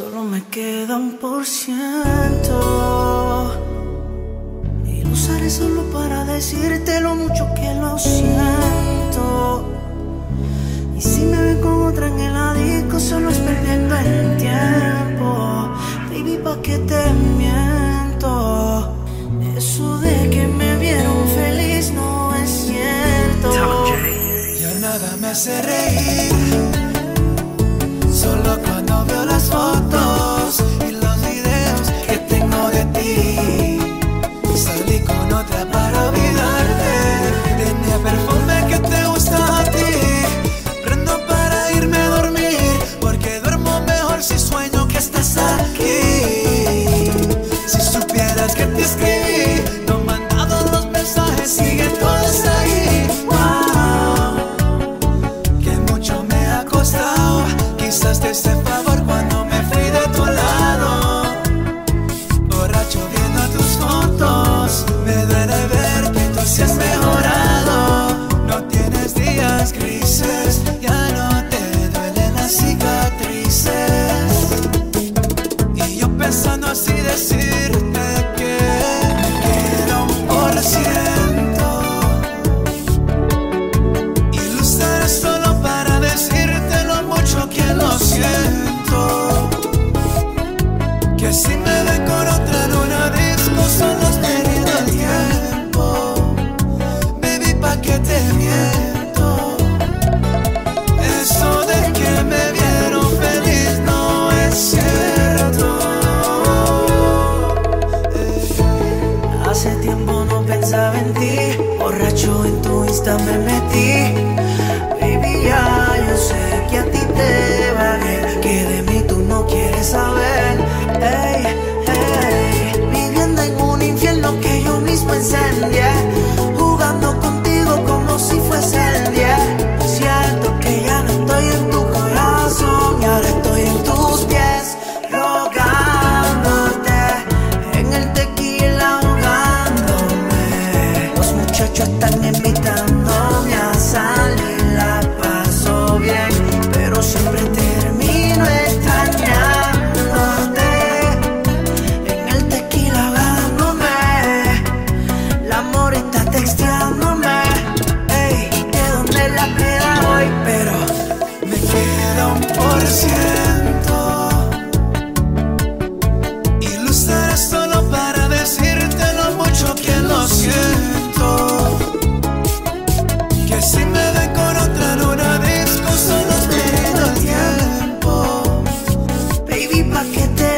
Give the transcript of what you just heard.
Solo me queda 1%. Y lo usaré solo para decirte lo mucho que lo siento. Y si me ven con otra en el disco, solo es perdiendo el tiempo. Baby, ¿pa' qué te miento? Eso de que me vieron feliz no es cierto. Ya nada me hace reír, solo cuando veo las fotos y los videos que tengo de ti. Salí con otra para olvidarte, tenía perfume que te gusta a ti. Prendo para irme a dormir, porque duermo mejor si sueño que estás aquí. Si supieras que te escribí, no he mandado los mensajes, siguen todos ahí. Wow, que mucho me ha costado. Quizás te hice favor cuando me fui de tu lado. Borracho viendo tus fotos, me duele ver que tú sí has mejorado. No tienes días grises, ya no te duelen las cicatrices. Y yo pensando así decirte que me queda 1%. Y lo usaré solo para decirte lo mucho que lo siento. Que si me ven con otra en una disco, solo es perdiendo el tiempo. Baby, ¿pa' qué te miento? Eso de que me vieron feliz no es cierto. Hace tiempo no pensaba en ti, borracho en tu Insta me metí. Baby, ya yo sé que a ti te vale, que de mí tú no quieres saber. Ey, ey, viviendo en un infierno que yo mismo encendí, jugando contigo como si fuese el día. Siento que ya no estoy en tu corazón y ahora estoy en tus pies, rogándote en el tequila, ahogándome. Los muchachos están invitándome a salir, la paso bien, pero siempre termino extrañándote. En el tequila ahogándome, la amor está texteándome. Ey, ¿de dónde la queda hoy? Pero Me queda 1%. Y lo usaré solo para decirte lo mucho que lo siento. Que si me ven con otra en una disco, solo es perdiendo el tiempo. baby, ¿pa' qué te